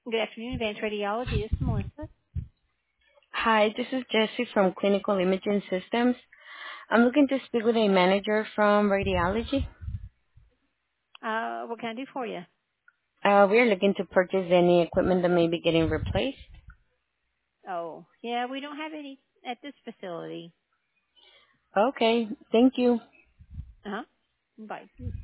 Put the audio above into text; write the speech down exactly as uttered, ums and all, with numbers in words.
Good afternoon, Advanced Radiology. This is Melissa. Hi, this is Jessie from Clinical Imaging Systems. I'm looking to speak with a manager from radiology. Uh, what can I do for you? Uh, we're looking to purchase any equipment that may be getting replaced. Oh, yeah, we don't have any at this facility. Okay, thank you. Uh huh. Bye.